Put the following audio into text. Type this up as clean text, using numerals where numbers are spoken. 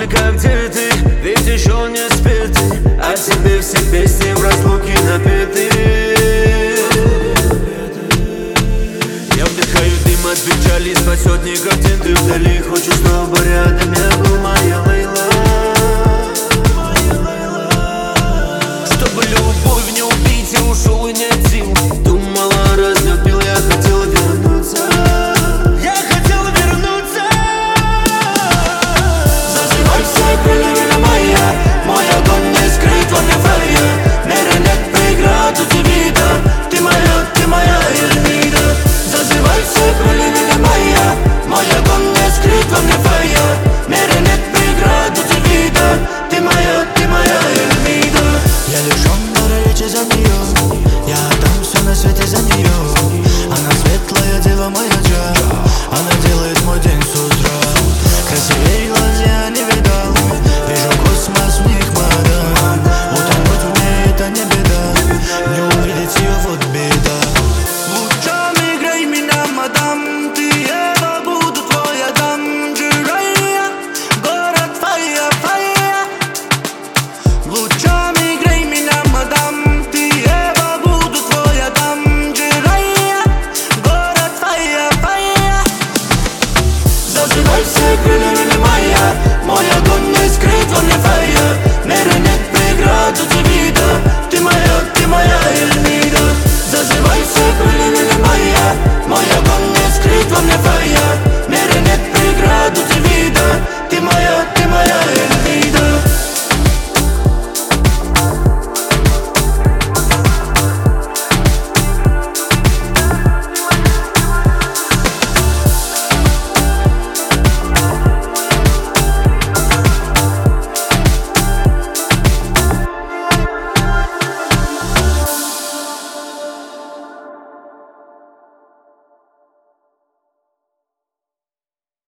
Солнышко, где ты? Ведь еще не спит. А тебе все песни в разлуке напеты. Я вдыхаю дым от печали, спасет не картинки вдали. Хочу снова рядом, я был моя Лейла. Чтобы любовь не убить, я ушел и не один. Думала, разлюбил, я хотел вернуться. Я хотел вернуться. Зазывай все крылья моя, мой огонь не скрыт во мне фойе. Мира нет преград, у тебя, ты моя Эльмида. Зазывай все крылья моя, мой огонь не скрыт во мне фойе. Мира нет преград, у тебя, ты моя Эльмида. Я лишён дара речи за нее, я отдам все на свете за нее. Она светлая дева моя джа, она делает мой день с утра. Красивее глаз я не видал, вижу космос в них, мадам. Утонуть в ней это не беда, не увидеть ее вот беда. Лучом играй меня, мадам, ты Ева, буду твой Адам. Джирайя, город фая, фая. Лучом играй меня, мадам, ты Ева, буду твой Адам. Джирайя, город фая, фая. Зазывай все крылья моя, мой огонь не скрыт во мне фойе. Мира нет преград, у тебя, ты моя Эльмида. Зазывай все крылья моя, мой огонь не скрыт во мне фойе.